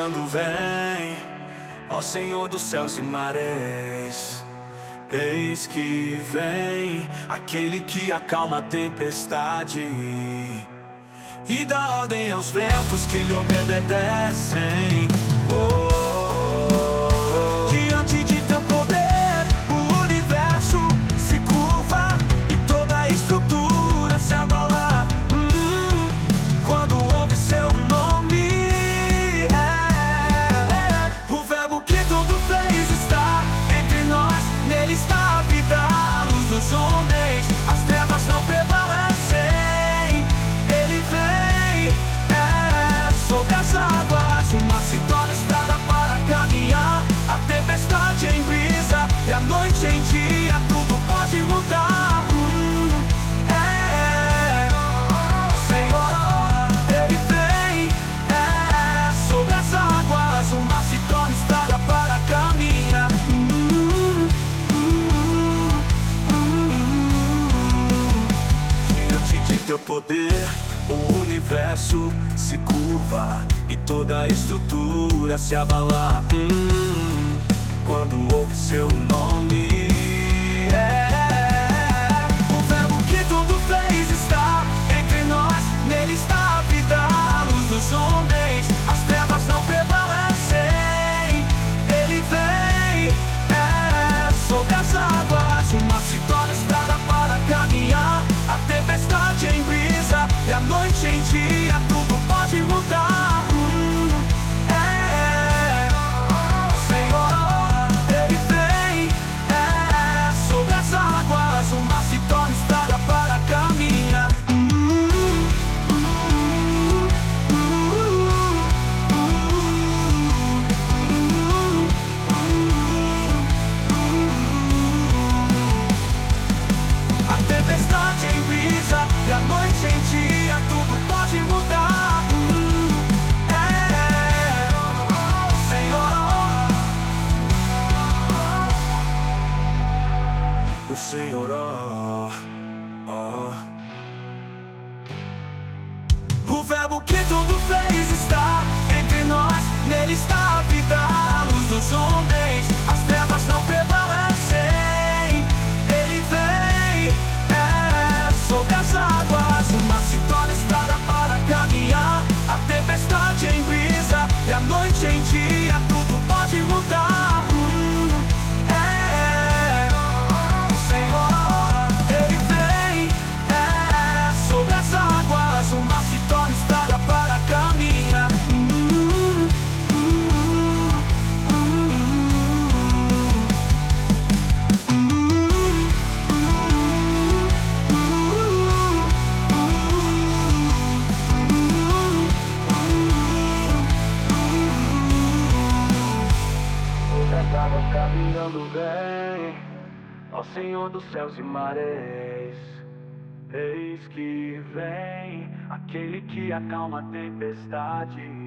caminhando vem, ó Senhor dos céus e marés. Eis que vem aquele que acalma a tempestade e dá ordem aos ventos que lhe obedecem. Diante de teu poder, o universo se curva e toda a estrutura se abala. Quando ouve seu nome, o verbo que tudo fez está entre nós. Nele está a vida, a luz dos homens. As trevas não prevalecem. Ele vem, sobre as águas. Uma se torna estrada para caminhar. A tempestade em brisa e a noite em dia, tudo pode mudar. Senhor, Ele vem, sobre as águas. Uma se torna estrada para caminhar. Diante de teu poder, o universo se curva e toda a estrutura se abala. Quando ouve seu nome, o verbo que tudo fez está entre nós. Nele está a vida, a luz dos homens. As trevas não prevalecem. Ele vem, sobre as águas. Uma se torna estrada para caminhar. A tempestade em brisa e a noite em dia, tudo pode mudar. Senhor, Ele vem, sobre as águas. Uma se torna estrada para caminhar. A tempestade em brisa e a noite em dia, tudo pode mudar. Senhor, o Senhor, o verbo que tudo fez está entre nós. Nele está a vida, a luz dos homens. As trevas não prevalecem. Ele vem, sobre as águas. Uma se torna estrada para caminhar. A tempestade em brisa e a noite em dia, tudo pode mudar. Senhor, Ele vem, sobre as águas. Uma se torna estrada para caminhar. Caminhando bem, ó Senhor dos céus e marés. Eis que vem aquele que acalma a tempestade